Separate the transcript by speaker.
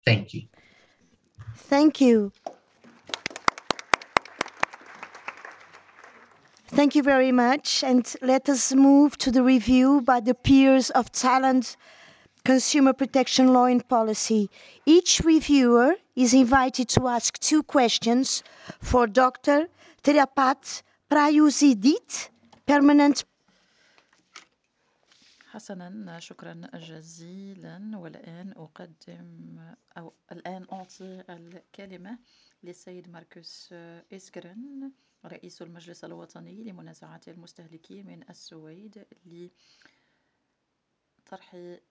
Speaker 1: Thank you.
Speaker 2: Thank you. Thank you very much. And let us move to the review by the peers of Talent Consumer Protection Law and Policy. Each reviewer is invited to ask 2 questions for Dr. Terapat Prayuzidit, permanent.
Speaker 3: حسنا، شكرا جزيلا. والآن أقدم أو الآن أعطي الكلمة للسيد ماركوس إسكرن، رئيس المجلس الوطني لمنازعات المستهلكين من السويد، لطرح